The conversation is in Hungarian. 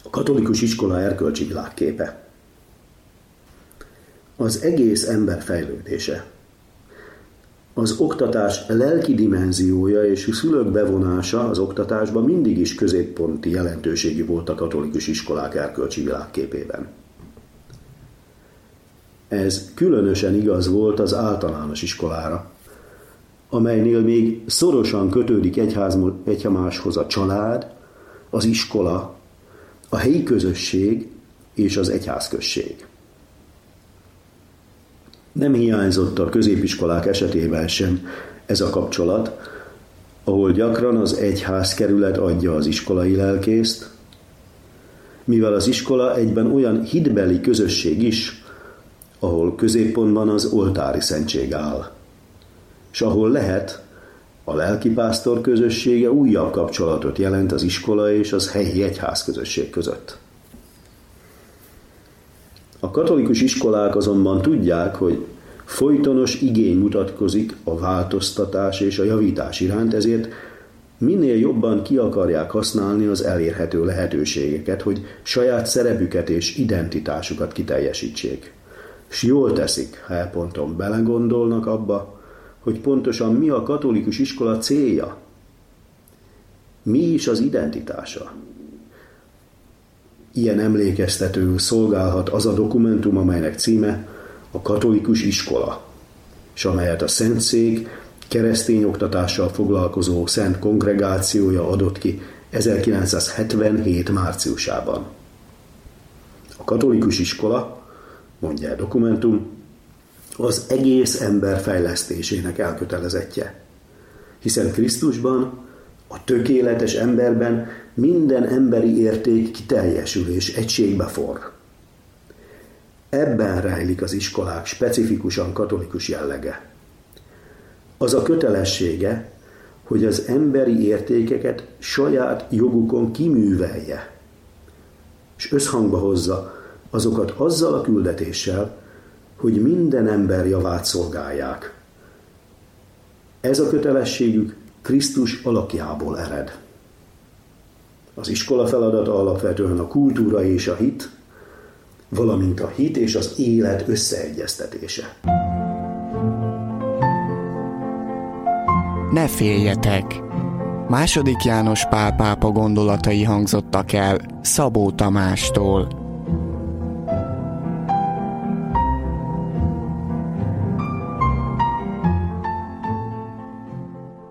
A katolikus iskola erkölcsi világképe. Az egész ember fejlődése. Az oktatás lelki dimenziója és a szülők bevonása az oktatásban mindig is középponti jelentőségű volt a katolikus iskolák erkölcsi világképében. Ez különösen igaz volt az általános iskolára, amelynél még szorosan kötődik egymáshoz a család, az iskola, a helyi közösség és az egyházközség. Nem hiányzott a középiskolák esetében sem ez a kapcsolat, ahol gyakran az egyházkerület adja az iskolai lelkészt, mivel az iskola egyben olyan hitbeli közösség is, ahol középpontban az oltári szentség áll, és ahol lehet, a lelkipásztor közössége újabb kapcsolatot jelent az iskola és az helyi egyházközösség között. A katolikus iskolák azonban tudják, hogy folytonos igény mutatkozik a változtatás és a javítás iránt, ezért minél jobban ki akarják használni az elérhető lehetőségeket, hogy saját szerepüket és identitásukat kiteljesítsék. És jól teszik, ha ponton belegondolnak abba, hogy pontosan mi a katolikus iskola célja. Mi is az identitása. Ilyen emlékeztetőül szolgálhat az a dokumentum, amelynek címe a katolikus iskola, és amelyet a Szentszék keresztény oktatással foglalkozó Szent Kongregációja adott ki 1977. márciusában. A katolikus iskola, mondja a dokumentum, az egész ember fejlesztésének elkötelezettje, hiszen Krisztusban, a tökéletes emberben minden emberi érték kiteljesül és egységbe forr. Ebben rejlik az iskolák specifikusan katolikus jellege. Az a kötelessége, hogy az emberi értékeket saját jogukon kiművelje, és összhangba hozza azokat azzal a küldetéssel, hogy minden ember javát szolgálják. Ez a kötelességük Krisztus alakjából ered. Az iskola feladata alapvetően a kultúra és a hit, valamint a hit és az élet összeegyeztetése. Ne féljetek! II. János Pál pápa gondolatai hangzottak el Szabó Tamástól.